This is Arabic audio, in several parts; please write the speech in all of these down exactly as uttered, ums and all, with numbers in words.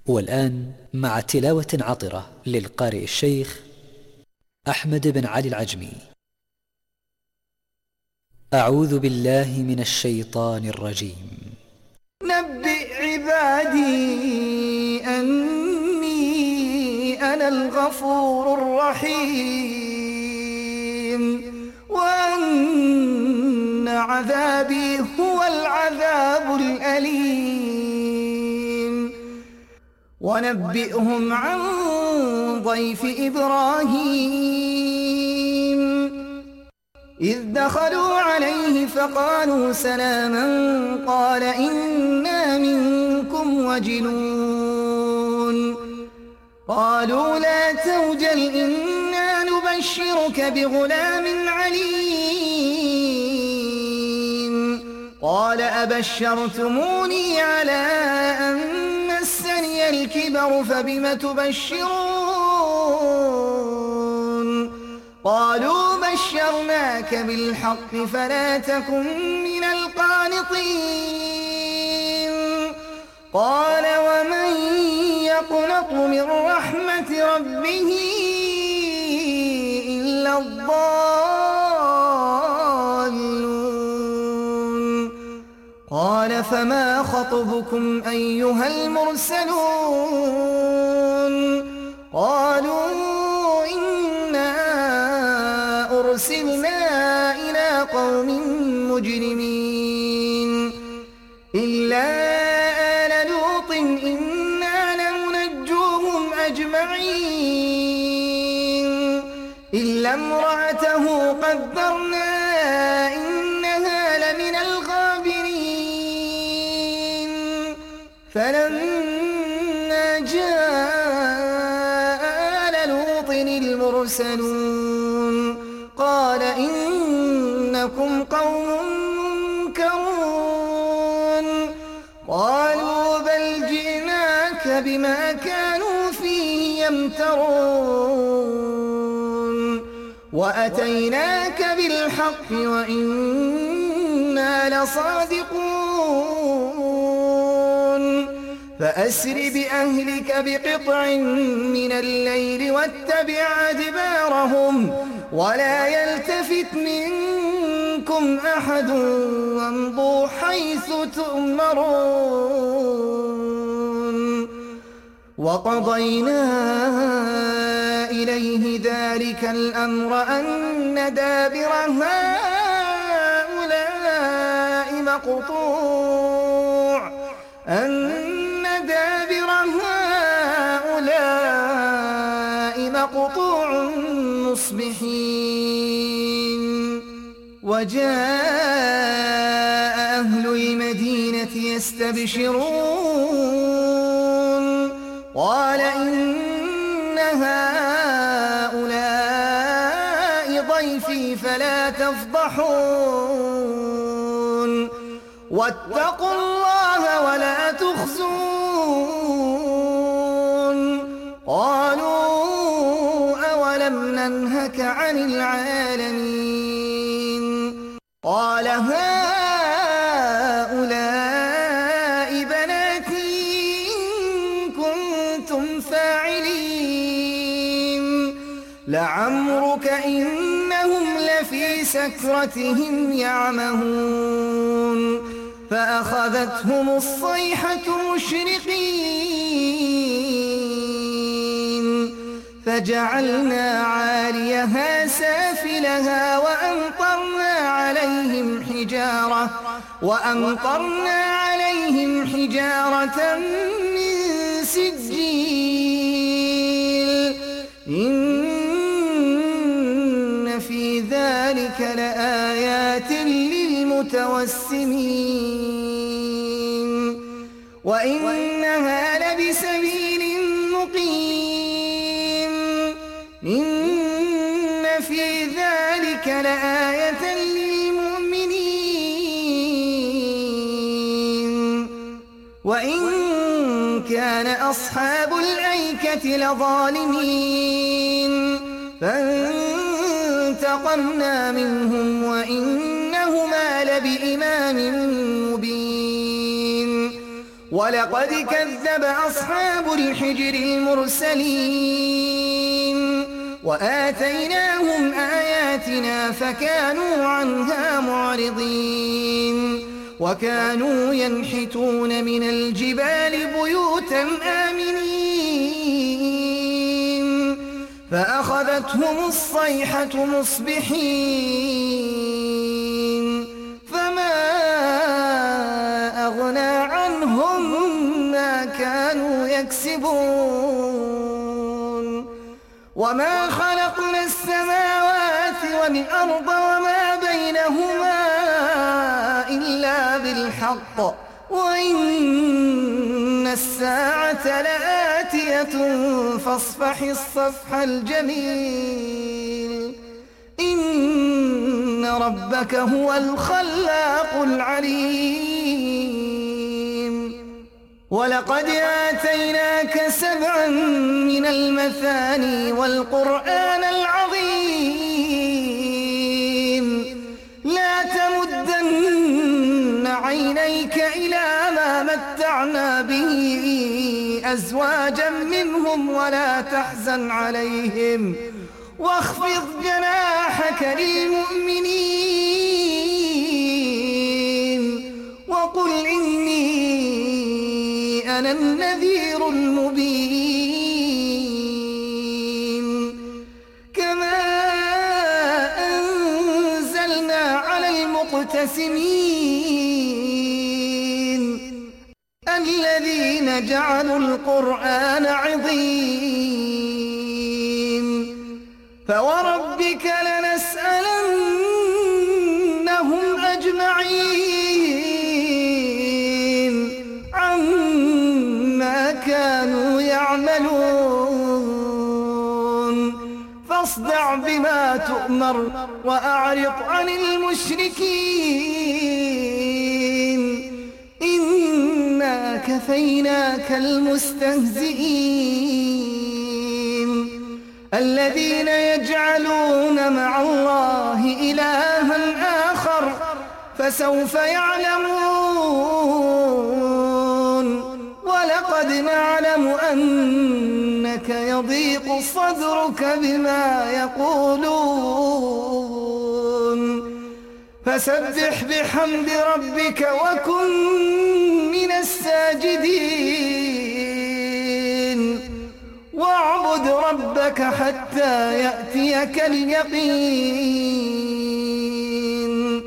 والآن مع تلاوة عطرة للقارئ الشيخ أحمد بن علي العجمي. أعوذ بالله من الشيطان الرجيم. نبئ عبادي أني أنا الغفور الرحيم وأن عذابي هو العذاب الأليم. ونبئهم عن ضيف إبراهيم إذ دخلوا عليه فقالوا سلاما قال إنا منكم وجلون. قالوا لا توجل إنا نبشرك بغلام عليم. قال أبشرتموني على أن مسني الكبر فبم تبشرون. قالوا بشرناك بالحق فلا تكن من القانطين. قال ومن يقنط من رحمة ربه إلا الضالون. قال فما خطبكم أيها المرسلون. قالوا أرسلنا إلى قوم مجرمين إلا آل لوط إنا لمنجوهم أجمعين إلا امرأته قدرنا إنها لمن الغابرين. فلما جاء آل لوط المرسلون قال إنكم قوم منكرون. قالوا بل جئناك بما كانوا فيه يمترون وأتيناك بالحق وإنا لصادقون. فأسر بأهلك بقطع من الليل واتبع أدبارهم ولا يلتفت منكم أحد وامضوا حيث تؤمرون. وقضينا إليه ذلك الأمر أن دابر هؤلاء مقطوع أن دابر هؤلاء مقطوع مصبحين. وجاء أهل المدينة يستبشرون قال إن هؤلاء ضيفي فلا تفضحون واتقوا الله ولا تخزون. قالوا أولم ننهك عن العالمين. قال هؤلاء بناتي إن كنتم فاعلين. لعمرك إنهم لفي سكرتهم يعمهون. فأخذتهم الصيحة مشرقين فجعلنا عاليها سافلها وأمطرنا عليهم حجارة وأمطرنا عليهم حجارة من سجيل. إن في ذلك لآيات للمتوسمين وإنها لبسبيل مقيم. إن في ذلك لآية للمؤمنين. وإن كان أصحاب الأيكة لظالمين فانتقمنا منهم وإنهما لبإمام مبين. ولقد كذب أصحاب الحجر المرسلين وآتيناهم آياتنا فكانوا عنها معرضين وكانوا ينحتون من الجبال بيوتا آمنين فأخذتهم الصيحة مصبحين فما أغنى عنهم ما كانوا يكسبون وما خلقنا السماوات والأرض وما بينهما إلا بالحق وإن الساعة لآتية فاصفح الصفح الجميل إن ربك هو الخلاق العليم ولقد آتيناك سبعا من المثاني والقرآن العظيم لا تمدن عينيك إلى ما متعنا به أزواجا منهم ولا تحزن عليهم واخفض جناحك للمؤمنين وقل إني أنا النذير المبين كما أنزلنا على المقتسمين الذين جعلوا القرآن عظيم فوربك لنسألنهم أجمعين عما كانوا يعملون فاصدع بما تؤمر وأعرض عن المشركين إنا كفيناك المستهزئين الذين يجعلون مع الله إلها آخر فسوف يعلمون ولقد نعلم أنك يضيق صدرك بما يقولون فسبح بحمد ربك وكن من الساجدين واعبد ربك حتى يأتيك اليقين.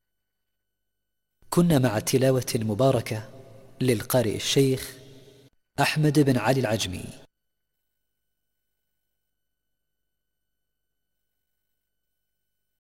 كنا مع التلاوة المباركة للقارئ الشيخ أحمد بن علي العجمي.